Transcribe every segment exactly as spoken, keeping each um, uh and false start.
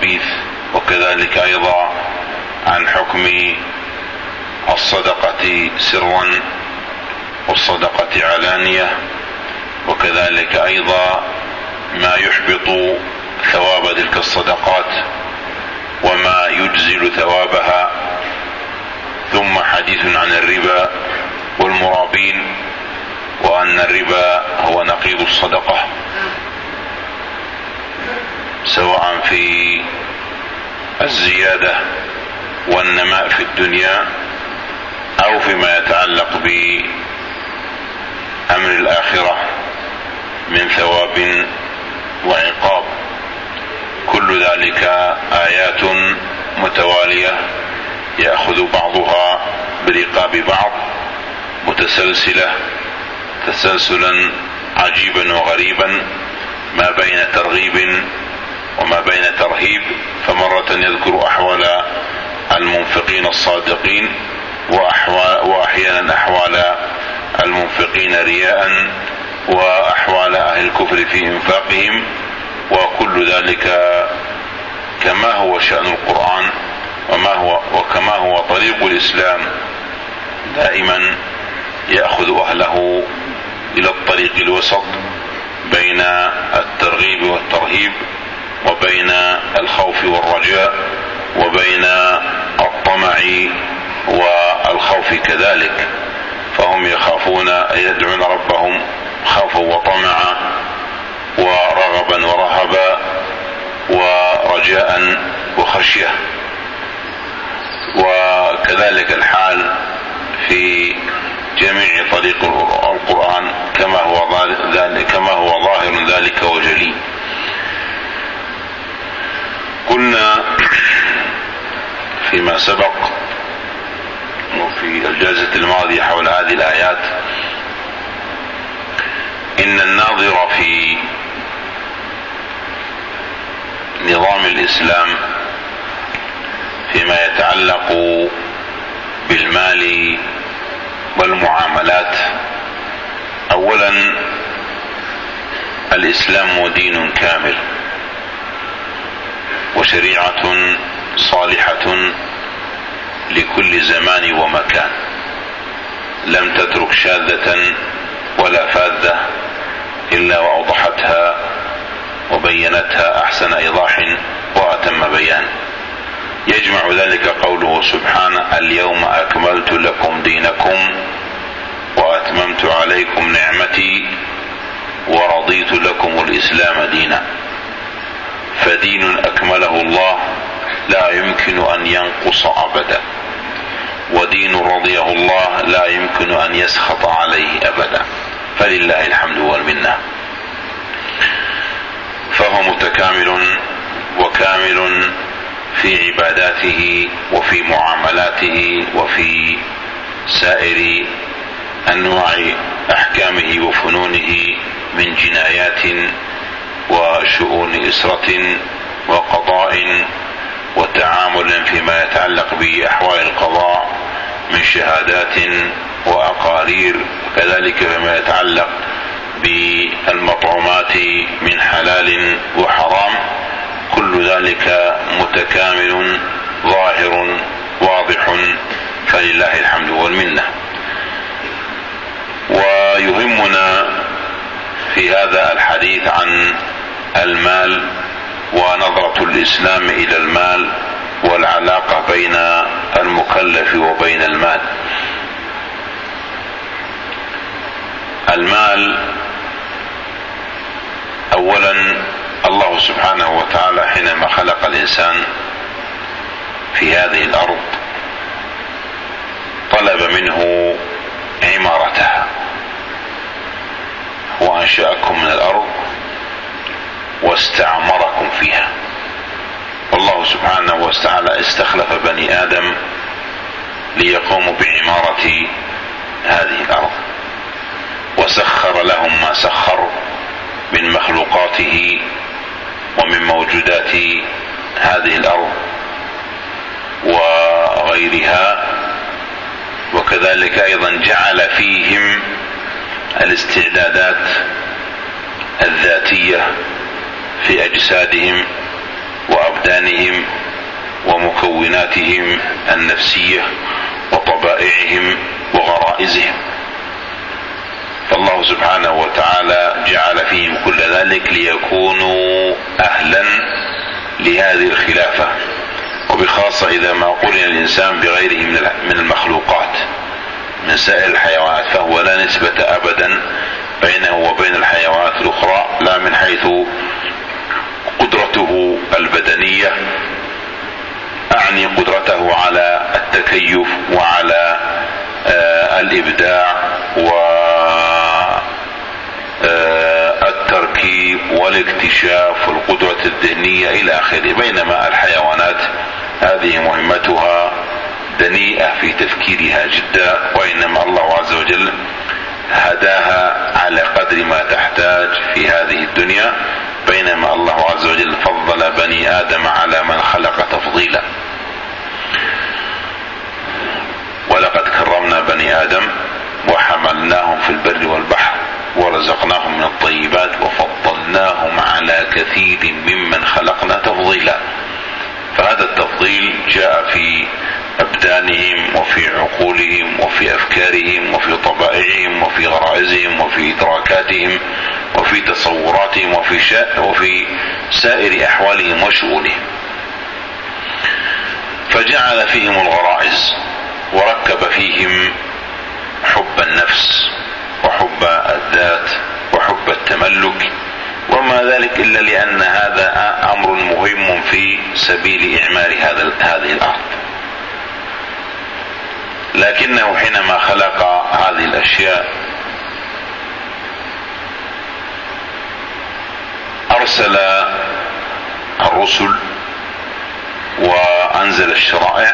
الخبيث، وكذلك أيضا عن حكم الصدقة سرا والصدقة علانية، وكذلك أيضا ما يحبط ثواب تلك الصدقات وما يجزل ثوابها. ثم حديث عن الربا والمرابين، وأن الربا هو نقيض الصدقة، سواء في الزيادة والنماء في الدنيا أو فيما يتعلق بأمر الآخرة من ثواب وعقاب. كل ذلك آيات متوالية يأخذ بعضها برقاب بعض، متسلسلة تسلسلا عجيبا وغريبا، ما بين ترغيب وما بين ترهيب. فمرة يذكر أحوال المنفقين الصادقين، وأحيانا أحوال المنفقين رياء، وأحوال أهل الكفر في إنفاقهم. وكل ذلك كما هو شأن القرآن وما هو وكما هو طريق الإسلام، دائما يأخذ أهله إلى الطريق الوسط بين الترغيب والترهيب، وبين الخوف والرجاء، وبين الطمع والخوف كذلك. فهم يخافون، يدعون ربهم خوفا وطمعا ورغبا ورهبا ورجاء وخشية. وكذلك الحال في جميع طريق القرآن كما هو ذلك كما هو ظاهر ذلك وجلي. قلنا فيما سبق وفي الجلسة الماضية حول هذه الآيات إن الناظر في نظام الإسلام فيما يتعلق بالمال والمعاملات، أولا الإسلام دين كامل وشريعة صالحة لكل زمان ومكان، لم تترك شاذة ولا فاذة إلا وأوضحتها وبينتها أحسن إيضاح وأتم بيان. يجمع ذلك قوله سبحانه: اليوم أكملت لكم دينكم وأتممت عليكم نعمتي ورضيت لكم الإسلام دينا. فدين أكمله الله لا يمكن أن ينقص أبدا، ودين رضيه الله لا يمكن أن يسخط عليه أبدا، فلله الحمد والمنة. فهو متكامل وكامل في عباداته وفي معاملاته وفي سائر أنواع أحكامه وفنونه من جنايات وشؤون إسرة وقضاء وتعامل فيما يتعلق بأحوال القضاء من شهادات وأقارير، وكذلك فيما يتعلق بالمطعومات من حلال وحرام. كل ذلك متكامل ظاهر واضح، فلله الحمد والمنة. ويهمنا في هذا الحديث عن المال ونظرة الإسلام إلى المال والعلاقة بين المكلف وبين المال. المال أولا الله سبحانه وتعالى حينما خلق الإنسان في هذه الأرض طلب منه عمارتها، وأنشأكم من الأرض واستعمركم فيها. والله سبحانه وتعالى استخلف بني آدم ليقوموا بعمارة هذه الأرض، وسخر لهم ما سخر من مخلوقاته ومن موجودات هذه الأرض وغيرها. وكذلك أيضا جعل فيهم الاستعدادات الذاتية في أجسادهم وأبدانهم ومكوناتهم النفسية وطبائعهم وغرائزهم. فالله سبحانه وتعالى جعل فيهم كل ذلك ليكونوا أهلا لهذه الخلافة، وبخاصة إذا ما قرن الإنسان بغيره من المخلوقات من سائر الحيوانات، فهو لا نسبة أبدا بينه وبين الحيوانات الأخرى، لا من حيث قدرته البدنية، أعني قدرته على التكيف وعلى آه الإبداع والتركيب والاكتشاف والقدرة الذهنية إلى آخره، بينما الحيوانات هذه مهمتها دنيئة في تفكيرها جدا، وإنما الله عز وجل هداها على قدر ما تحتاج في هذه الدنيا، بينما الله عز وجل فضل بني آدم على من خلق تفضيلا. ولقد كرمنا بني آدم وحملناهم في البر والبحر ورزقناهم من الطيبات وفضلناهم على كثير ممن خلقنا تفضيلا. فهذا التفضيل جاء في أبدانهم وفي عقولهم وفي أفكارهم وفي طبائعهم وفي غرائزهم وفي إدراكاتهم وفي تصوراتهم وفي, شا... وفي سائر أحوالهم وشؤونهم. فجعل فيهم الغرائز وركب فيهم حب النفس وحب الذات وحب التملك، وما ذلك إلا لأن هذا أمر مهم في سبيل إعمار هذا هذه الأرض. لكنه حينما خلق هذه الأشياء أرسل الرسل وأنزل الشرائع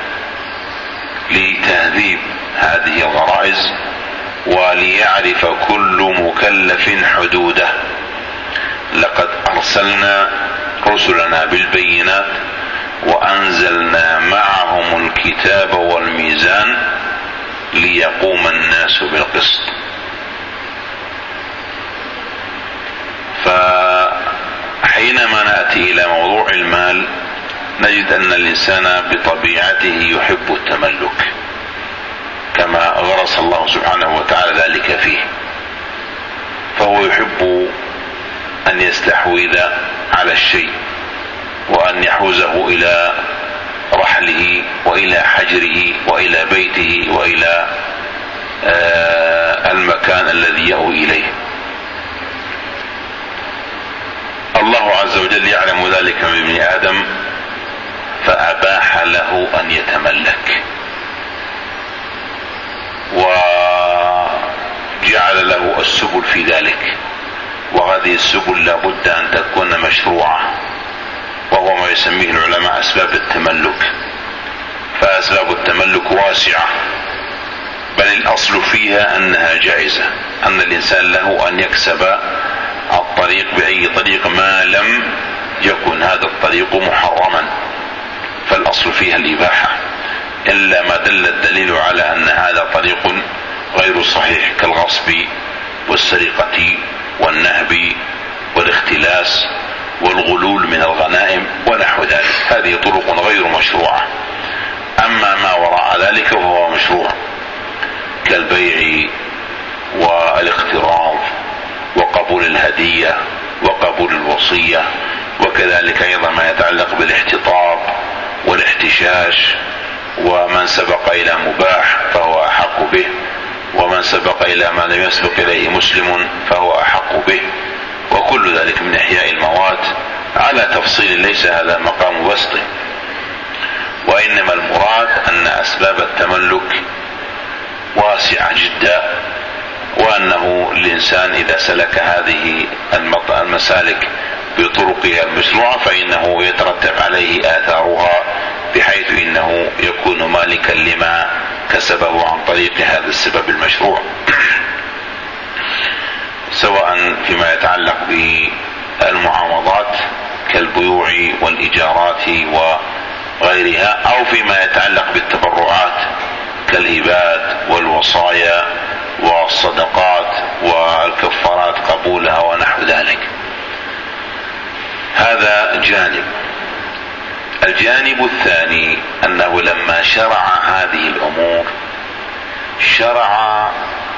لتهذيب هذه الغرائز وليعرف كل مكلف حدوده. لقد أرسلنا رسلنا بالبينات وأنزلنا معهم الكتاب والميزان ليقوم الناس بالقسط. فحينما نأتي إلى موضوع المال نجد أن الإنسان بطبيعته يحب التملك كما غرس الله سبحانه وتعالى ذلك فيه، فهو يحب أن يستحوذ على الشيء وأن يحوزه إلى رحله وإلى حجره وإلى بيته وإلى المكان الذي يأوي إليه. الله عز وجل يعلم ذلك من ابن آدم فأباح له أن يتملك، وجعل له السبل في ذلك، وهذه السبل لابد أن تكون مشروعة، وهو ما يسميه العلماء أسباب التملك. فأسباب التملك واسعة، بل الأصل فيها أنها جائزة، أن الإنسان له أن يكسب الطريق بأي طريق ما لم يكن هذا الطريق محرما، فالأصل فيها الإباحة، إلا ما دل الدليل على أن هذا طريق غير صحيح كالغصب والسرقة والنهب والاختلاس والغلول من الغنائم ونحو ذلك، هذه طرق غير مشروعة. أما ما وراء ذلك فهو مشروع كالبيع والاقتراض وقبول الهدية وقبول الوصية، وكذلك أيضا ما يتعلق بالاحتطاب والاحتشاش، ومن سبق إلى مباح فهو أحق به، ومن سبق إلى ما لم يسبق إليه مسلم فهو أحق به، وكل ذلك من إحياء المواد على تفصيل ليس هذا مقام بسطه. وإنما المراد أن أسباب التملك واسعة جدا، وأنه الإنسان إذا سلك هذه المسالك بطرقها المشروعة فإنه يترتب عليه آثارها، بحيث إنه يكون مالكا لما كسبه عن طريق هذا السبب المشروع، سواء فيما يتعلق بالمعاوضات كالبيوع والإيجارات وغيرها، أو فيما يتعلق بالتبرعات كالهبات والوصايا والصدقات والكفارات قبولها ونحو ذلك. هذا جانب. الجانب الثاني أنه لما شرع هذه الأمور شرع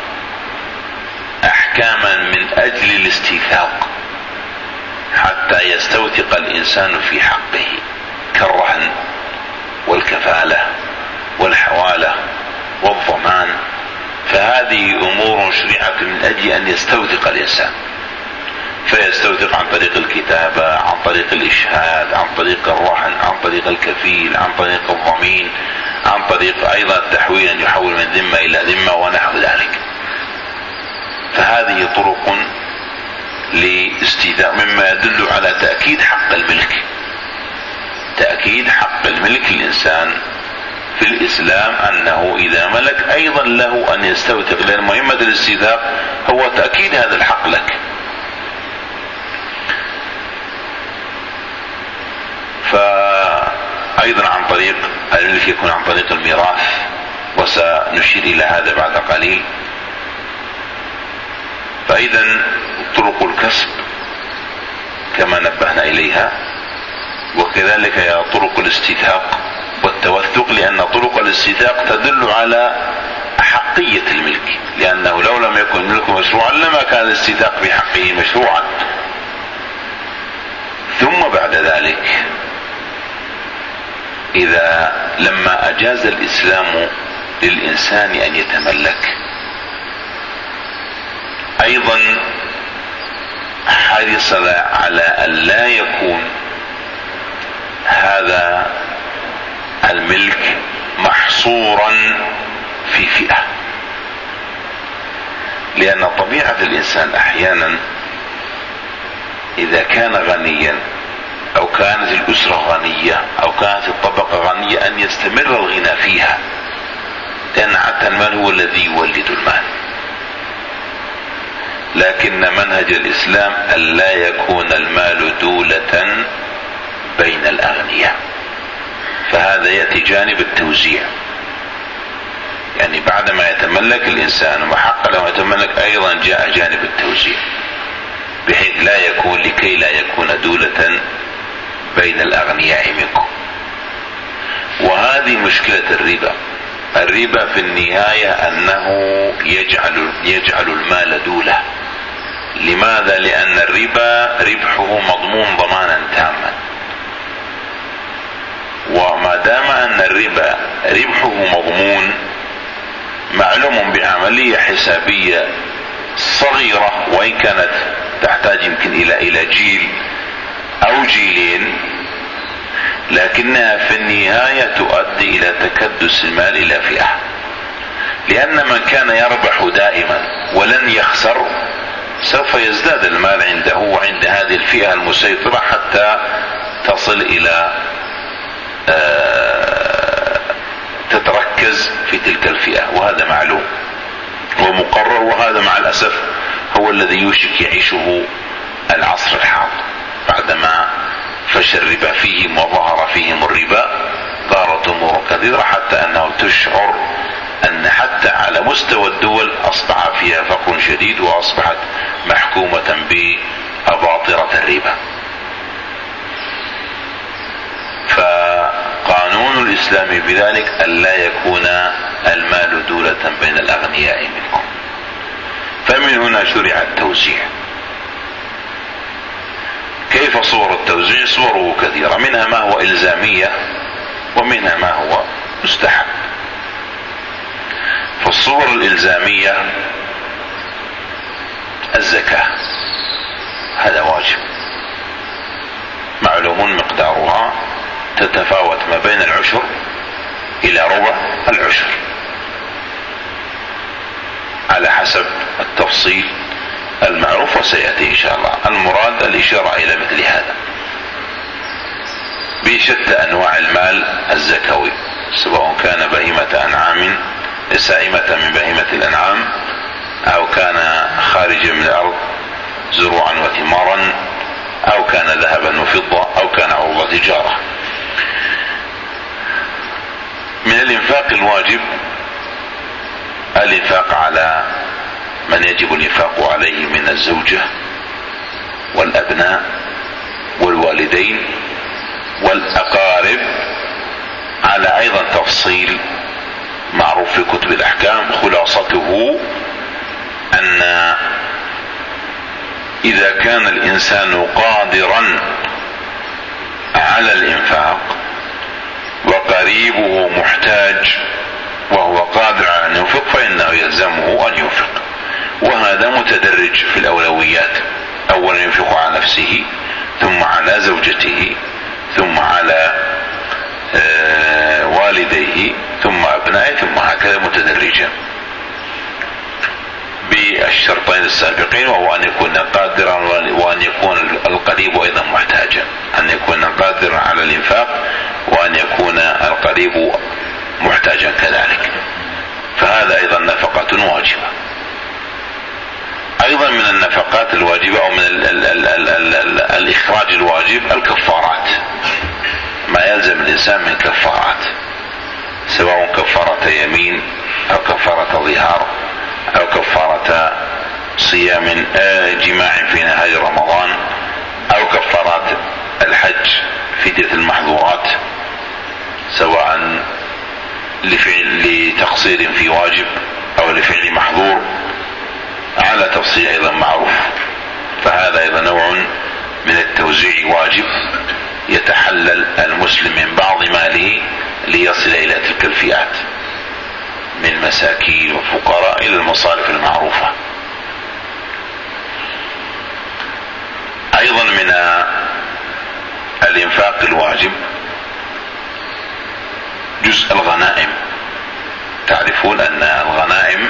أحكاما من أجل الاستيثاق حتى يستوثق الإنسان في حقه، كالرهن والكفالة والحوالة والضمان، فهذه أمور شرعت من أجل أن يستوثق الإنسان، فيستوثق عن طريق الكتابة، عن طريق الإشهاد، عن طريق الرهن، عن طريق الكفيل، عن طريق الضمين، عن طريق أيضا التحويل أن يحول من ذمة إلى ذمة ونحو ذلك. فهذه طرق لاستيثاق مما يدل على تأكيد حق الملك، تأكيد حق الملك للإنسان في الإسلام، أنه إذا ملك أيضا له أن يستوثق، لأن مهمة الاستيثاق هو تأكيد هذا الحق لك. فأيضا عن طريق الملك يكون عن طريق الميراث، وسنشير إلى هذا بعد قليل. فإذا طرق الكسب كما نبهنا إليها، وكذلك هي طرق الاستيثاق والتوثق، لأن طرق الاستيثاق تدل على أحقية الملك، لأنه لو لم يكن الملك مشروعا لما كان الاستيثاق في حقه مشروعا. ثم بعد ذلك إذا لما أجاز الإسلام للإنسان أن يتملك، أيضا حرص على أن لا يكون هذا الملك محصورا في فئة، لأن طبيعة الإنسان أحيانا إذا كان غنيا أو كانت الأسرة غنية أو كانت الطبقة غنية أن يستمر الغنى فيها، لأن حتى المال هو الذي يولد المال. لكن منهج الإسلام ألا يكون المال دولة بين الأغنياء، فهذا يأتي جانب التوزيع، يعني بعدما يتملك الإنسان وحق له يتملك أيضا جاء جانب التوزيع، بحيث لا يكون لكي لا يكون دولة بين الأغنياء منكم. وهذه مشكلة الربا. الربا في النهاية أنه يجعل, يجعل المال دولة. لماذا؟ لأن الربا ربحه مضمون ضمانا تاما، وما دام أن الربا ربحه مضمون معلوم بعملية حسابية صغيرة، وإن كانت تحتاج يمكن إلى إلى جيل أو جيلين، لكنها في النهاية تؤدي إلى تكدس المال إلى فئة، لأن من كان يربح دائما ولن يخسر سوف يزداد المال عنده وعند هذه الفئة المسيطرة حتى تصل إلى تتركز في تلك الفئة، وهذا معلوم ومقرر، وهذا مع الأسف هو الذي يوشك يعيشه العصر الحاضر. بعدما فشى الربا فيهم وظهر فيهم الربا ظهرت أمور كثيرة، حتى أنه تشعر أن حتى على مستوى الدول أصبح فيها فقر شديد، وأصبحت محكومة بأباطرة الربا. فقانون الإسلام بذلك ألا يكون المال دولة بين الأغنياء منكم. فمن هنا شرع التوزيع. كيف صور التوزيع؟ صوره كثيرة، منها ما هو إلزامية ومنها ما هو مستحب. فالصور الإلزامية الزكاة، هذا واجب معلوم مقدارها، تتفاوت ما بين العشر إلى ربع العشر على حسب التفصيل المعروف وسيأتي إن شاء الله. المراد الإشارة إلى مثل هذا بشتى أنواع المال الزكوي، سواء كان بهيمة أنعام سائمة من بهيمة الأنعام، أو كان خارجا من الأرض زروعا وثمارا، أو كان ذهبا وفضة، أو كان عروض تجارة. من الإنفاق الواجب الإنفاق على من يجب الإنفاق عليه من الزوجة والأبناء والوالدين والأقارب على أيضا تفصيل معروف في كتب الأحكام. خلاصته أن إذا كان الإنسان قادرا على الإنفاق وقريبه محتاج وهو قادر على أن ينفق فإنه يلزمه أن ينفق، وهذا متدرج في الأولويات، أولا ينفق على نفسه ثم على زوجته ثم على والديه ثم أبنائه ثم هكذا متدرجا بالشرطين السابقين، وهو أن يكون قادرا وأن يكون القريب أيضا محتاجا، أن يكون قادرا على الإنفاق وأن يكون القريب محتاجا كذلك، فهذا أيضا نفقة واجبة. أيضا من النفقات الواجبة أو من ال ال ال ال ال ال الإخراج الواجب الكفارات، ما يلزم الإنسان من كفارات، سواء كفارة يمين أو كفارة ظهار أو كفارة صيام جماع في نهار رمضان أو كفارات الحج فدية المحظورات، سواء لفعل لتقصير في واجب أو لفعل محظور على تفصيل أيضا معروف. فهذا أيضا نوع من التوزيع واجب، يتحلل المسلم من بعض ماله ليصل إلى تلك الفئات من مساكين وفقراء إلى المصارف المعروفة. أيضا من الإنفاق الواجب جزء الغنائم. تعرفون أن الغنائم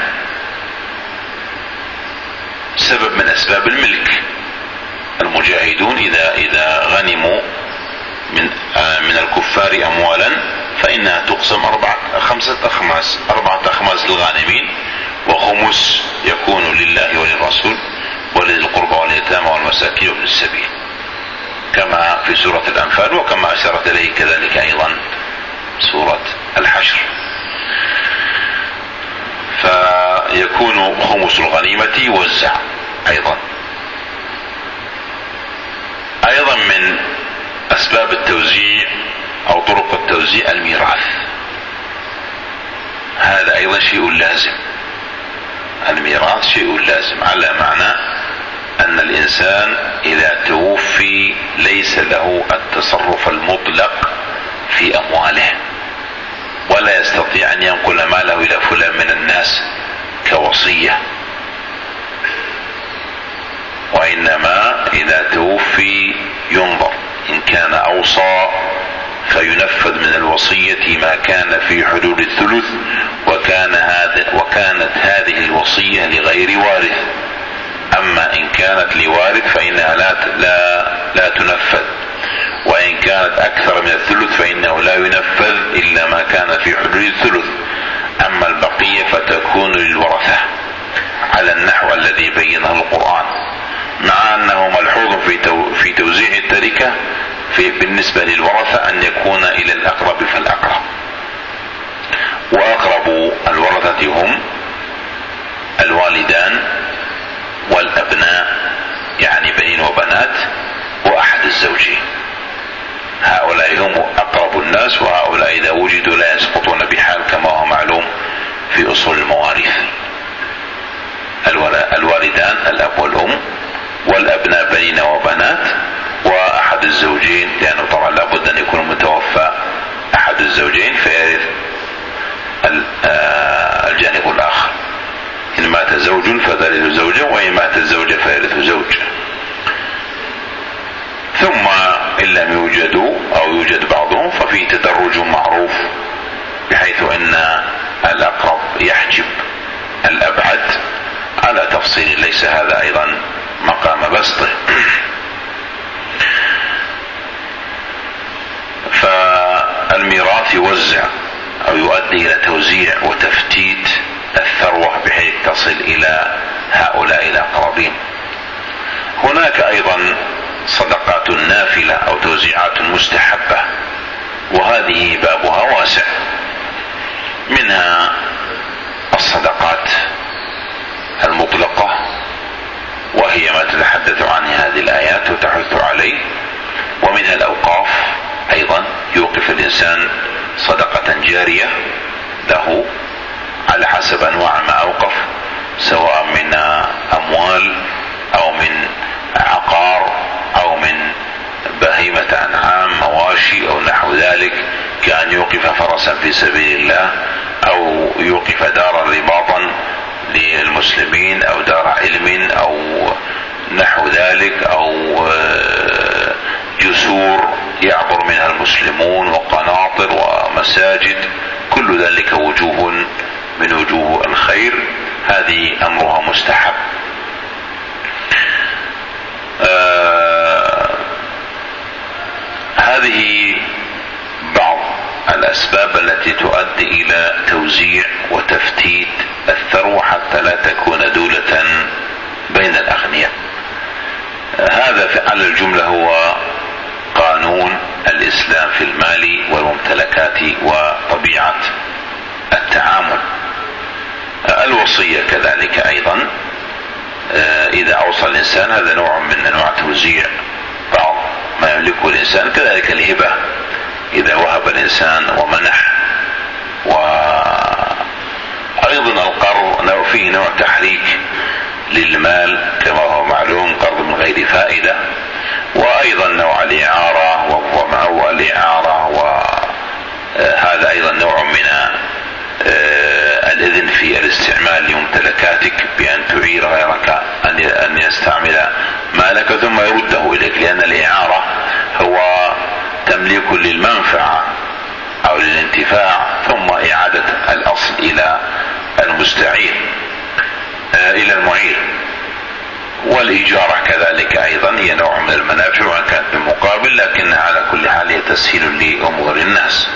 سبب من أسباب الملك. المجاهدون إذا إذا غنموا من من الكفار أموالا فإنها تقسم أربعة خمسة أخماس أربعة أخماس للغانمين، وخمس يكون لله وللرسول ولذي القربى واليتامى والمساكين وابن السبيل، كما في سورة الأنفال وكما أشارت إليه كذلك أيضا سورة الحشر. فيكون خمس الغنيمة يوزع. أيضا أيضا من أسباب التوزيع أو طرق التوزيع الميراث، هذا أيضا شيء لازم. الميراث شيء لازم على معنى أن الإنسان إذا توفي ليس له التصرف المطلق في أمواله، ولا يستطيع أن ينقل ماله إلى فلان من الناس كوصية، وإنما إذا توفي ينظر إن كان أوصى فينفذ من الوصية ما كان في حدود الثلث، وكان هذا وكانت هذه الوصية لغير وارث. أما إن كانت لوارث فإنها لا لا لا تنفذ، وإن كانت أكثر من الثلث فإنه لا ينفذ إلا ما كان في حدود الثلث. أما البقية فتكون للورثة على النحو الذي بينه القرآن، مع أنه ملحوظ في في توزيع التركة في بالنسبة للورثة أن يكون إلى الأقرب فالأقرب، وأقرب الورثة هم الوالدان والأبناء، يعني بنين وبنات، وأحد الزوجين. هؤلاء هم أقرب الناس، وهؤلاء إذا وجدوا لا يسقطون بحال كما هو معلوم في أصول المواريث. الوالدان الأب والأم، والأبناء بنين وبنات، وأحد الزوجين، لأنه طبعا لابد أن يكون متوفى أحد الزوجين فيرث الجانب الآخر. إن مات زوج فترث زوجة، وإن مات الزوجة فيرث زوج. ثم إن لم يوجدوا أو يوجد بعضهم ففي تدرج معروف، بحيث أن الأقرب يحجب الأبعد على تفصيل، ليس هذا أيضا مقام بسطه. فالميراث يوزع أو يؤدي إلى توزيع وتفتيت الثروة بحيث تصل إلى هؤلاء الأقربين. هناك أيضا صدقات نافلة أو توزيعات مستحبة، وهذه بابها واسع. منها الصدقات المطلقة، وهي ما تتحدث عن هذه الآيات وتحث عليه، ومنها الأوقاف أيضا يوقف الإنسان صدقة جارية له على حسب أنواع ما أوقف، سواء من أموال أو من عقار أو من بهيمة أنعام مواشي أو نحو ذلك، كأن يوقف فرسا في سبيل الله، أو يوقف دارا رباطا للمسلمين، أو دار علم، أو نحو ذلك، أو جسور يعبر منها المسلمون وقناطر ومساجد، كل ذلك وجوه من وجوه الخير، هذه أمرها مستحب. آه هذه بعض الأسباب التي تؤدي إلى توزيع وتفتيت الثروة حتى لا تكون دولة بين الأغنياء. هذا على الجملة هو قانون الإسلام في المال والممتلكات وطبيعة التعامل. الوصية كذلك أيضا، إذا أوصى الإنسان، هذا نوع من أنواع توزيع بعض ما يملكه الإنسان. كذلك الهبة، إذا وهب الإنسان ومنح. وأيضا القرض فيه نوع تحريك للمال كما هو معلوم، قرض من غير فائدة. وأيضا نوع الإعارة والضمان والإعارة، وهذا أيضا نوع من الإذن في الاستعمال لممتلكاتك بأن تعير غيرك أن يستعمل مالك ثم يرده إليك، لأن الإعارة هو تمليك للمنفعة أو للانتفاع ثم إعادة الأصل إلى المستعير إلى المعير. والإجارة كذلك أيضا هي نوع من المنافع وإن كانت بمقابل، لكنها على كل حال هي تسهيل لأمور الناس.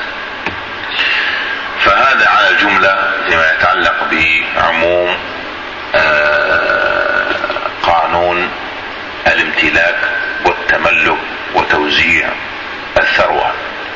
فهذا على الجملة فيما يتعلق بعموم قانون الامتلاك والتملك وتوزيع الثروة.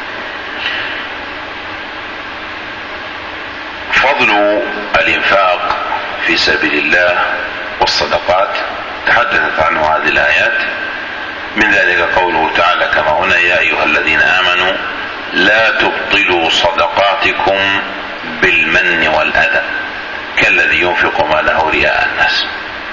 فضل الإنفاق في سبيل الله والصدقات تحدثت عنه هذه الآيات، من ذلك قوله تعالى كما هنا: يا أيها الذين آمنوا لا تبطلوا صدقاتكم بالمن والأذى كالذي ينفق ماله رئاء الناس.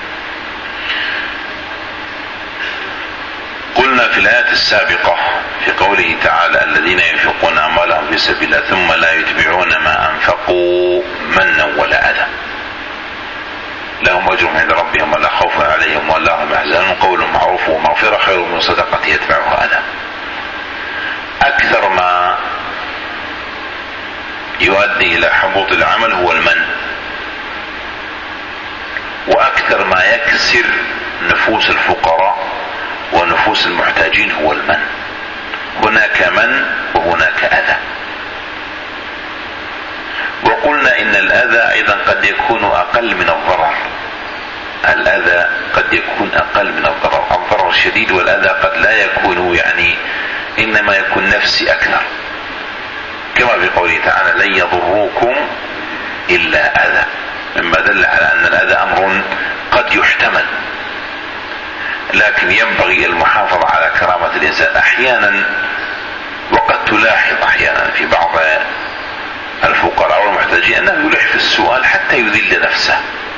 قلنا في الآيات السابقة في قوله تعالى: الذين ينفقون أموالهم في سبيل الله ثم لا يتبعون ما أنفقوا منا ولا أذى لهم أجرهم عند ربهم ولا خوف عليهم ولا هم يحزنون قول معروف ومغفرة خير من صدقة يتبعها أذى. أكثر ما يؤدي إلى حبوط العمل هو المن، وأكثر ما يكسر نفوس الفقراء ونفوس المحتاجين هو المن. هناك من وهناك أذى. وقلنا إن الأذى أيضا قد يكون أقل من الضرر. الأذى قد يكون أقل من الضرر، الضرر الشديد والأذى قد لا يكون، يعني إنما يكون نفسي أكثر، كما في قوله تعالى: لن يضروكم إلا أذى، مما دل على أن الأذى أمر قد يحتمل، لكن ينبغي المحافظة على كرامة الإنسان أحيانا. وقد تلاحظ أحيانا في بعض الفقراء والمحتاجين أنه يلح في السؤال حتى يذل نفسه،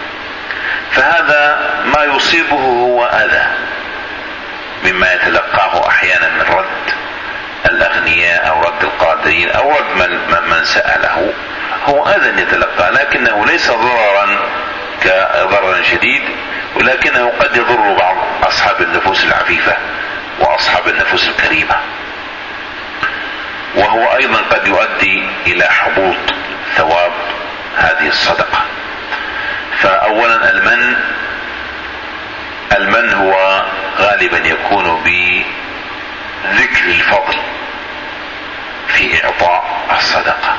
فهذا ما يصيبه هو أذى مما يتلقاه أحيانا من رد الأغنياء أو رد القادرين أو رد من, من سأله، هو أذى يتلقاه، لكنه ليس ضررا كضرر شديد، ولكنه قد يضر بعض أصحاب النفوس العفيفة وأصحاب النفوس الكريمة، وهو أيضا قد يؤدي إلى حبوط ثواب هذه الصدقة. فأولا المن المن هو غالبا يكون بذكر الفضل في إعطاء الصدقة،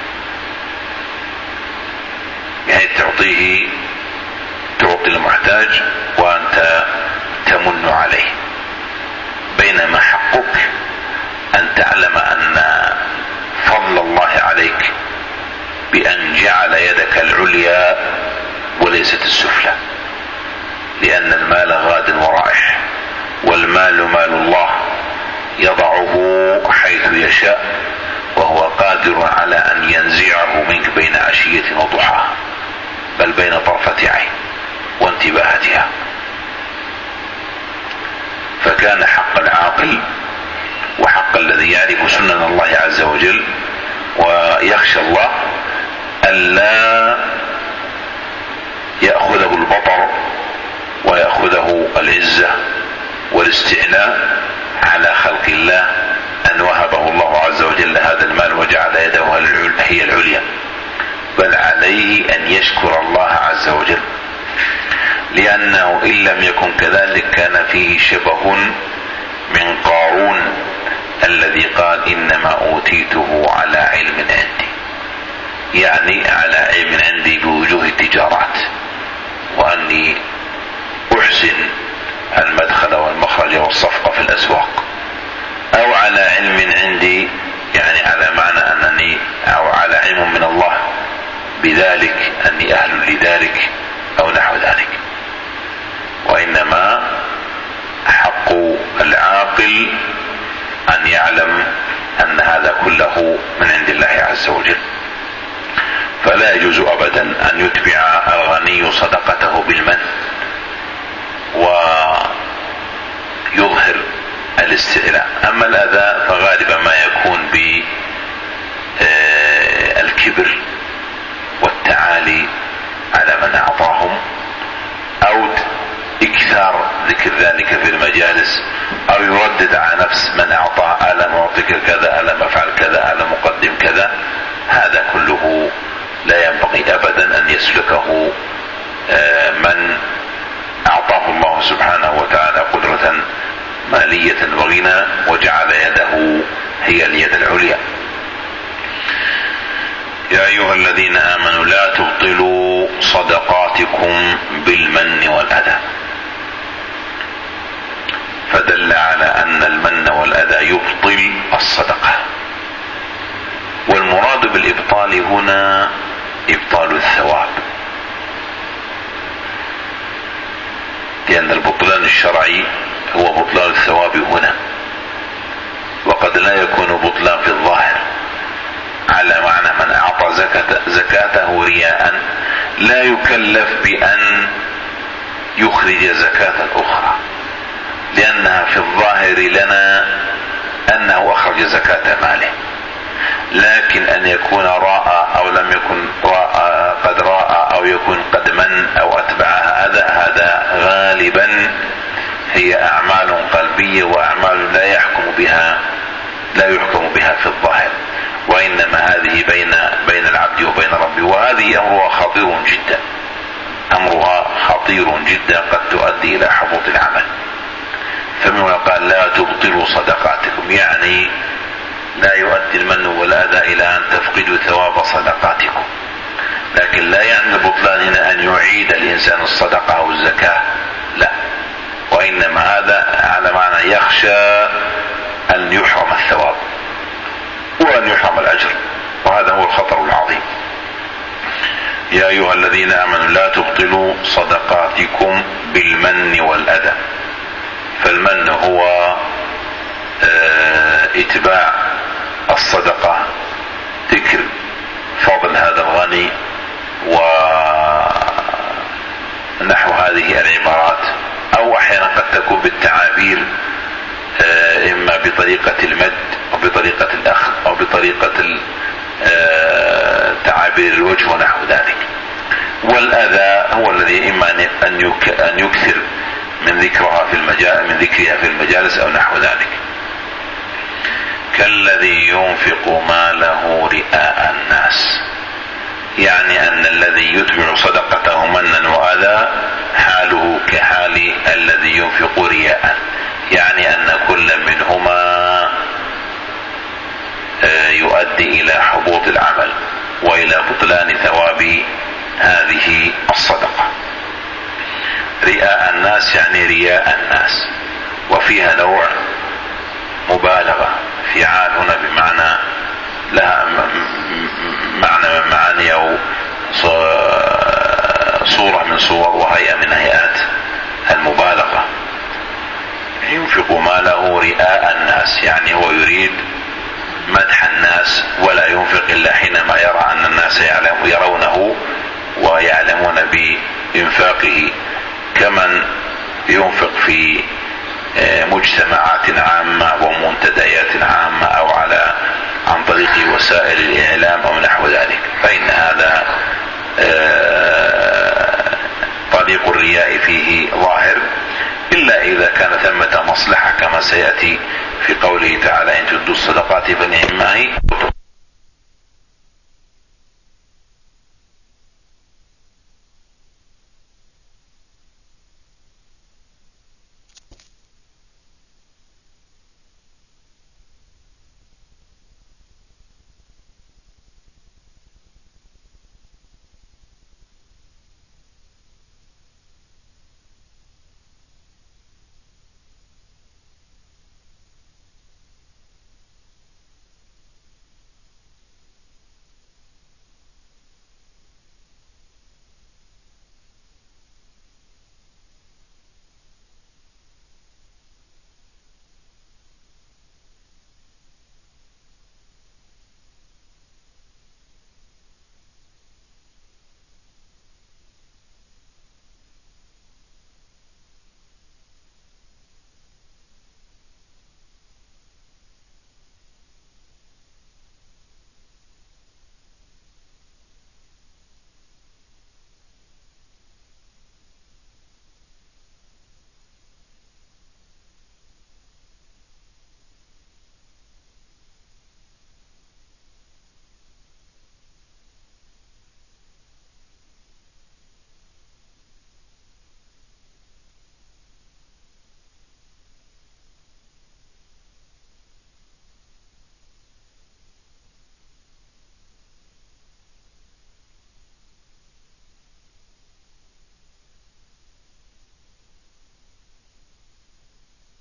يعني تعطيه تعطي المحتاج وأنت تمن عليه، بينما حقك أن تعلم أن فضل الله عليك بأن جعل يدك العليا وليست السفلى، لأن المال غاد ورائح، والمال مال الله يضعه حيث يشاء، وهو قادر على أن ينزعه منك بين عشية وضحاها، بل بين طرفة عين وانتباهتها. فكان حق العاقل وحق الذي يعرف سنن الله عز وجل ويخشى الله ألا يأخذه البطر ويأخذه العزة والاستعلاء على خلق الله، أن وهبه الله عز وجل هذا المال وجعل يده هي العليا، بل عليه أن يشكر الله عز وجل، لأنه إن لم يكن كذلك كان فيه شبه من قارون الذي قال إنما أوتيته على علم عندي، يعني على علم عندي بوجوه التجارات، وأني أحسن المدخل والمخرج والصفقة في الأسواق، أو على علم عندي يعني على معنى أنني أو على علم من الله بذلك أني أهل لذلك أو نحو ذلك. وإنما حق العاقل أن يعلم أن هذا كله من عند الله عز وجل، فلا يجوز أبدا أن يتبع الغني صدقته بالمن ويظهر الاستعلاء. أما الأذى فغالبا ما يكون بالكبر والتعالي على من أعطاهم، أو إكثار ذكر ذلك في المجالس، أو يردد على نفس من أعطاه ألم أعطيك كذا، ألم أفعل كذا، ألم أقدم كذا. هذا كله لا ينبغي أبدا أن يسلكه من أعطاه الله سبحانه وتعالى قدرة مالية وغنى وجعل يده هي اليد العليا. يا أيها الذين آمنوا لا تبطلوا صدقاتكم بالمن والأذى، فدل على أن المن والأذى يبطل الصدقة. والمراد بالإبطال هنا إبطال الثواب، لأن البطلان الشرعي هو بطلان الثواب هنا، وقد لا يكون بطلان في الظاهر، على معنى من أعطى زكاة زكاته رياء لا يكلف بأن يخرج زكاة أخرى، لأنها في الظاهر لنا أنه أخرج زكاة ماله، لكن أن يكون راء أو لم يكن راء قد راء أو يكون قد من أو أتبع هذا هذا غالبا هي أعمال قلبية وأعمال لا يحكم بها لا يحكم بها في الظاهر، وإنما هذه بين بين العبد وبين ربه، وهذه أمرها خطير جدا أمرها خطير جدا قد تؤدي إلى حبوط العمل. فمن قال لا تبطلوا صدقاتكم، يعني لا يؤدي المن والأذى إلى أن تفقدوا ثواب صدقاتكم، لكن لا يعني البطلان هنا أن يعيد الإنسان الصدقة أو الزكاة، لا، وإنما هذا على معنى يخشى أن يحرم الثواب وأن يحرم الأجر، وهذا هو الخطر العظيم. يا أيها الذين آمنوا لا تبطلوا صدقاتكم بالمن والأذى. فالمن هو اتباع الصدقة، ذكر فضل هذا الغني ونحو هذه العبارات، أو أحيانا قد تكون بالتعابير، إما بطريقة المد أو بطريقة الأخذ أو بطريقة تعابير الوجه ونحو ذلك. والأذى هو الذي إما أن يكثر من ذكرها في المجال من ذكرها في المجالس أو نحو ذلك. كالذي ينفق ماله رئاء الناس، يعني أن الذي يتبع صدقته منا وأذى حاله كحال الذي ينفق رياء، يعني أن كل منهما يؤدي إلى حبوط العمل وإلى بطلان ثواب هذه الصدقة. رئاء الناس يعني رياء الناس، وفيها نوع مبالغة، فعال هنا بمعنى لها معنى من معاني أو صورة من صور وهيئة من هيئات المبالغة ينفق ماله رئاء الناس، يعني هو يريد مدح الناس ولا ينفق إلا حينما يرى أن الناس يرونه ويعلمون بإنفاقه، كمن ينفق في مجتمعات عامة ومنتديات عامة أو على عن طريق وسائل الإعلام أو نحو ذلك، فإن هذا طريق الرياء فيه ظاهر، إلا إذا كان ثمة مصلحة كما سيأتي في قوله تعالى: إن تبدوا الصدقات فنعما هي